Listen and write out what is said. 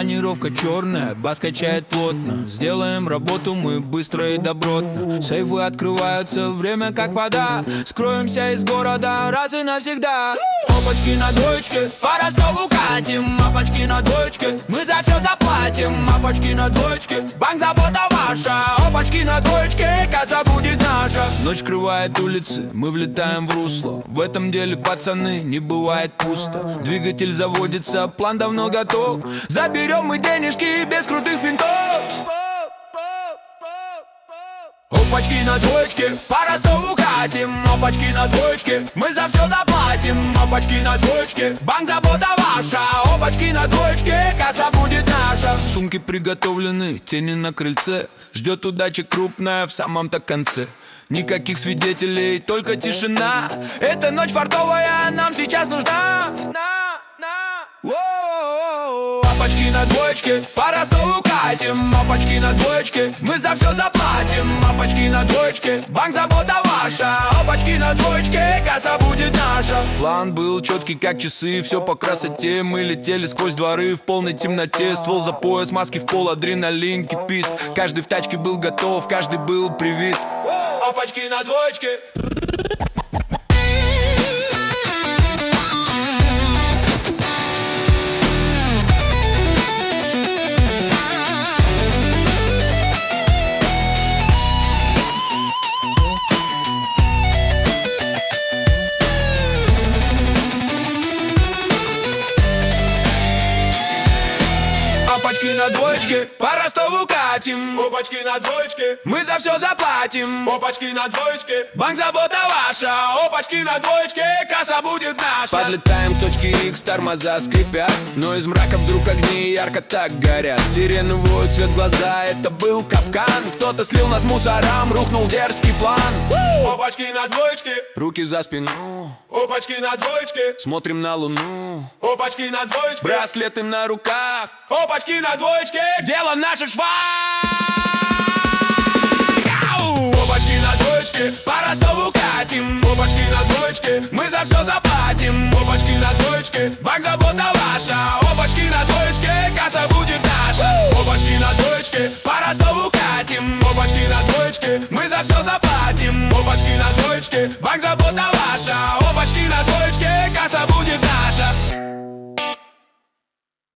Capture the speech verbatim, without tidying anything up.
Тонировка черная, бас качает плотно. Сделаем работу мы быстро и добротно. Сейфы открываются, время как вода. Скроемся из города раз и навсегда. Опачки на двоечке, по Ростову катим. Опачки на двоечке, мы за все заплатим. Опачки на двоечке, банк забота ваша. Опачки на двоечке, касса будет наша. Ночь крывает улицы, мы влетаем в русло. В этом деле, пацаны, не бывает пусто. Двигатель заводится, план давно готов. Заберем мы денежки без крутых винтов. Опачки на двоечке, по Ростову катим. Опачки на двоечке, мы за все заплатим. Опачки на двоечке, банк забота ваша. Опачки на двоечке, касса будет наша. Сумки приготовлены, тени на крыльце. Ждет удача крупная в самом-то конце. Никаких свидетелей, только тишина. Эта ночь фартовая нам сейчас нужна. На, на. Воу. Опачки на двоечке, по Ростову катим. Опачки на двоечке, мы за все заплатим. Опачки на двоечке, банк забота ваша. Опачки на двоечке, касса будет наша. План был четкий, как часы, все по красоте. Мы летели сквозь дворы в полной темноте. Ствол за пояс, маски в пол, адреналин кипит. Каждый в тачке был готов, каждый был привит. Опачки на двоечке. Опачки на двоечке, по Ростову катим. Опачки на двоечке, мы за все заплатим. Опачки на двоечке, банк забота ваша. Опачки на двоечке, касса будет наша. Подлетаем к точке Икс, тормоза скрипят. Но из мрака вдруг огни ярко так горят. Сирены воют, цвет глаза, это был капкан. Кто-то слил нас мусорам, рухнул дерзкий план. Опачки на двоечке, руки за спину. Опачки на двоечке, смотрим на луну. Опачки на двоечке, браслеты на руках. Опачки на двоечке, дело наше шва. Опачки на двоечке, по Ростову катим. Опачки на двоечке, мы за все заплатим. Опачки на двоечке, банк забота ваша. Опачки на двоечке, касса будет наша. Опачки на двоечке, по Ростову катим. Опачки на двоечке, мы за все заплатим. Опачки на двоечке,